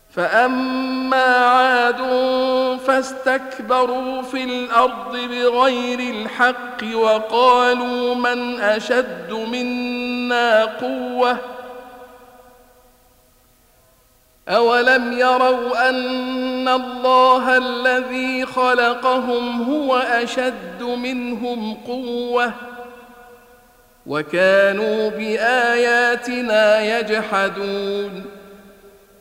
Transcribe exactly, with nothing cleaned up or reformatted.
فأما عاد فاستكبروا في الأرض بغير الحق وقالوا من أشد منا قوة أولم يروا أن الله الذي خلقهم هو أشد منهم قوة وكانوا بآياتنا يجحدون